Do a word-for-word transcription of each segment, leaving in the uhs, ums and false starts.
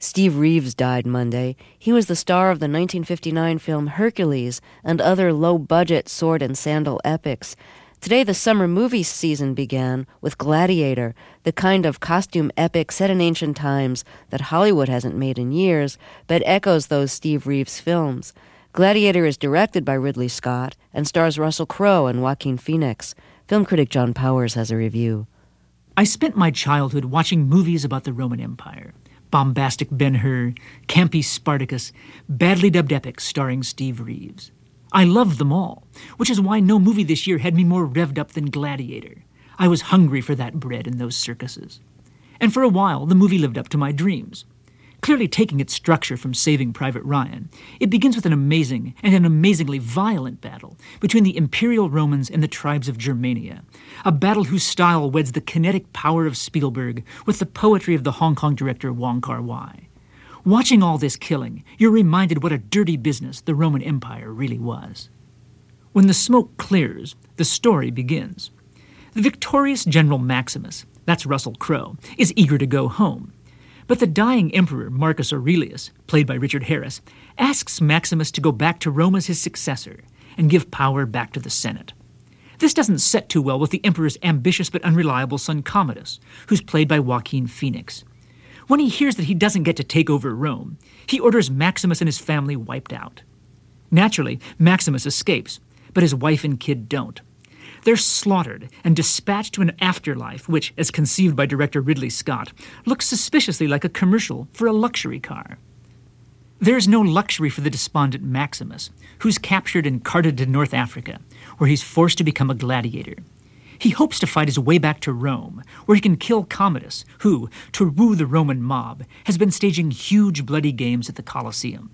Steve Reeves died Monday. He was the star of the nineteen fifty-nine film Hercules and other low-budget sword and sandal epics. Today, the summer movie season began with Gladiator, the kind of costume epic set in ancient times that Hollywood hasn't made in years, but echoes those Steve Reeves films. Gladiator is directed by Ridley Scott and stars Russell Crowe and Joaquin Phoenix. Film critic John Powers has a review. I spent my childhood watching movies about the Roman Empire. Bombastic Ben-Hur, campy Spartacus, badly dubbed epics starring Steve Reeves. I loved them all, which is why no movie this year had me more revved up than Gladiator. I was hungry for that bread in those circuses. And for a while, the movie lived up to my dreams. Clearly taking its structure from Saving Private Ryan, it begins with an amazing and an amazingly violent battle between the Imperial Romans and the tribes of Germania, a battle whose style weds the kinetic power of Spielberg with the poetry of the Hong Kong director Wong Kar-wai. Watching all this killing, you're reminded what a dirty business the Roman Empire really was. When the smoke clears, the story begins. The victorious General Maximus, that's Russell Crowe, is eager to go home. But the dying emperor, Marcus Aurelius, played by Richard Harris, asks Maximus to go back to Rome as his successor and give power back to the Senate. This doesn't set too well with the emperor's ambitious but unreliable son Commodus, who's played by Joaquin Phoenix. When he hears that he doesn't get to take over Rome, he orders Maximus and his family wiped out. Naturally, Maximus escapes, but his wife and kid don't. They're slaughtered and dispatched to an afterlife which, as conceived by director Ridley Scott, looks suspiciously like a commercial for a luxury car. There's no luxury for the despondent Maximus, who's captured and carted to North Africa, where he's forced to become a gladiator. He hopes to fight his way back to Rome, where he can kill Commodus, who, to woo the Roman mob, has been staging huge bloody games at the Colosseum.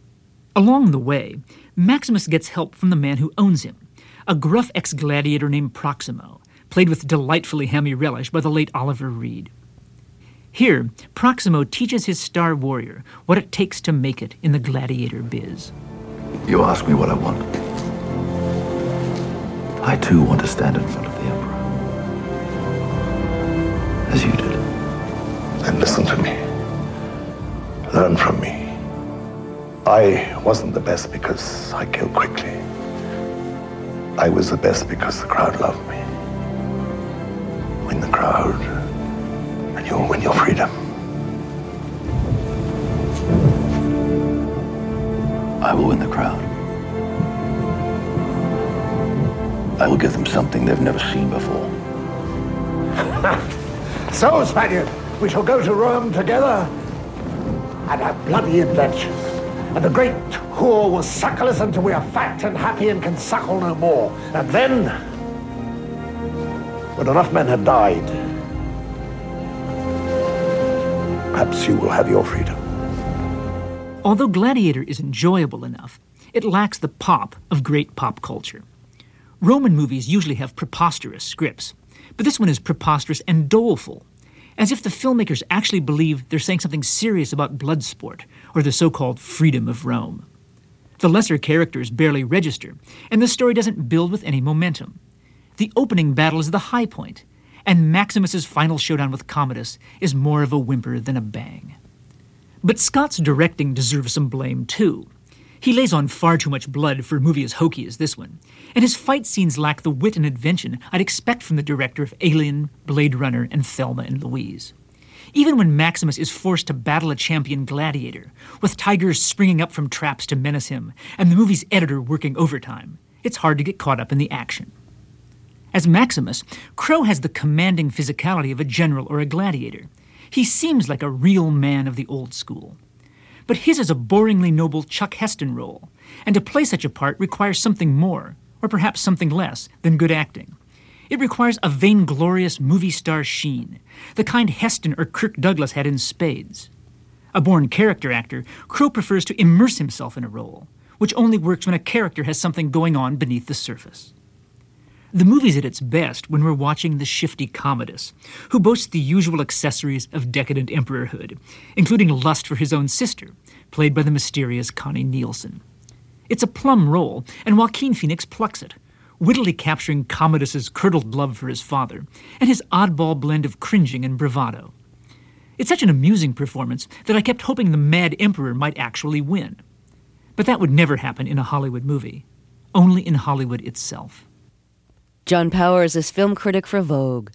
Along the way, Maximus gets help from the man who owns him, a gruff ex-gladiator named Proximo, played with delightfully hammy relish by the late Oliver Reed. Here, Proximo teaches his star warrior what it takes to make it in the gladiator biz. You ask me what I want. I too want to stand in front of the Emperor. As you did. Then listen to me. Learn from me. I wasn't the best because I killed quickly. I was the best because the crowd loved me. Win the crowd, and you'll win your freedom. I will win the crowd. I will give them something they've never seen before. So, Spaniard, we shall go to Rome together and have bloody adventures. And the great whore will suckle us until we are fat and happy and can suckle no more. And then, when enough men have died, perhaps you will have your freedom. Although Gladiator is enjoyable enough, it lacks the pop of great pop culture. Roman movies usually have preposterous scripts, but this one is preposterous and doleful, as if the filmmakers actually believe they're saying something serious about blood sport or the so-called freedom of Rome. The lesser characters barely register, and the story doesn't build with any momentum. The opening battle is the high point, and Maximus's final showdown with Commodus is more of a whimper than a bang. But Scott's directing deserves some blame, too. He lays on far too much blood for a movie as hokey as this one, and his fight scenes lack the wit and invention I'd expect from the director of Alien, Blade Runner, and Thelma and Louise. Even when Maximus is forced to battle a champion gladiator, with tigers springing up from traps to menace him, and the movie's editor working overtime, it's hard to get caught up in the action. As Maximus, Crowe has the commanding physicality of a general or a gladiator. He seems like a real man of the old school. But his is a boringly noble Chuck Heston role, and to play such a part requires something more, or perhaps something less, than good acting. It requires a vainglorious movie star sheen, the kind Heston or Kirk Douglas had in spades. A born character actor, Crowe prefers to immerse himself in a role, which only works when a character has something going on beneath the surface. The movie's at its best when we're watching the shifty Commodus, who boasts the usual accessories of decadent emperorhood, including lust for his own sister, played by the mysterious Connie Nielsen. It's a plum role, and Joaquin Phoenix plucks it, wittily capturing Commodus's curdled love for his father, and his oddball blend of cringing and bravado. It's such an amusing performance that I kept hoping the Mad Emperor might actually win. But that would never happen in a Hollywood movie. Only in Hollywood itself. John Powers is film critic for Vogue.